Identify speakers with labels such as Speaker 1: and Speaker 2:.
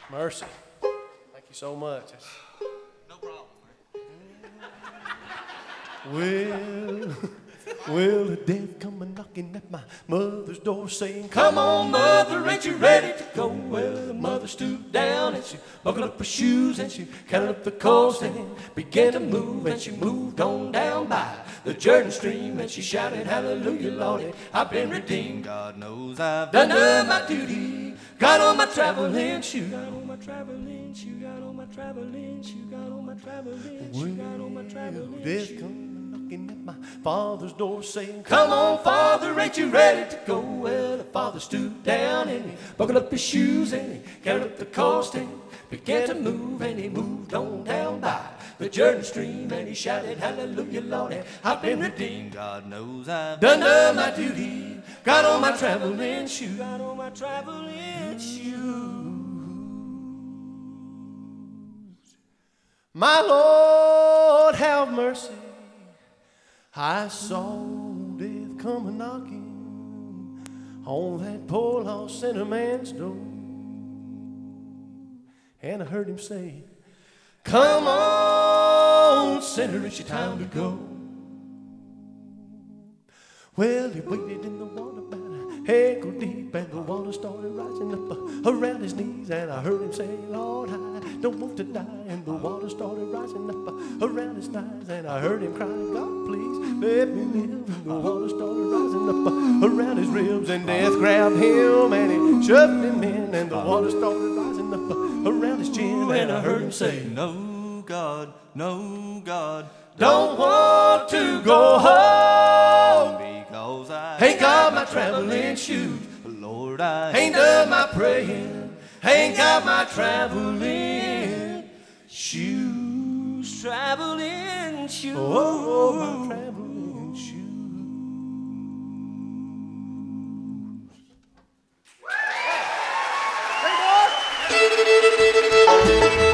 Speaker 1: Mercy. Thank you so much.
Speaker 2: No problem.
Speaker 1: Well, death come a-knocking at my mother's door saying, come on, mother, ain't you ready to go? Well, the mother stooped down and she buckled up her shoes and she counted up the cost and began to move, and she moved on down by the Jordan stream and she shouted, hallelujah, Lordy, I've been redeemed. God knows I've done my duty. Got on my traveling shoes. Got on my traveling shoes. Got on my traveling shoes. Got on my traveling shoes. Got on my traveling shoes. Death come knocking at my father's door saying, come on, Father, ain't you ready to go? Well, the father stooped down and he buckled up his shoes and he counted up the cost and began to move, and he moved on down by the Jordan stream and he shouted, hallelujah, Lord, I've been redeemed. God knows I've done my duty. Got on my traveling shoes. Got on my traveling shoes. My Lord, have mercy. I saw death come a-knocking on that poor lost sinner man's door, and I heard him say, come on, sinner, it's your time to go. Well, he waded in the water about a ankle deep, and the water started rising up around his knees, and I heard him say, Lord, I don't want to die, and the water started rising up around his thighs, and I heard him cry, God, please let me live, and the water started rising up around his ribs, and death grabbed him, and he shoved him in, and the water started rising up around his chin, and I heard him say,
Speaker 2: no, God, no, God,
Speaker 1: don't want to go home,
Speaker 2: because I
Speaker 1: ain't got my traveling shoes.
Speaker 2: Lord, I
Speaker 1: Ain't done my praying, ain't got my traveling shoes.
Speaker 2: traveling shoes.
Speaker 1: Oh, my traveling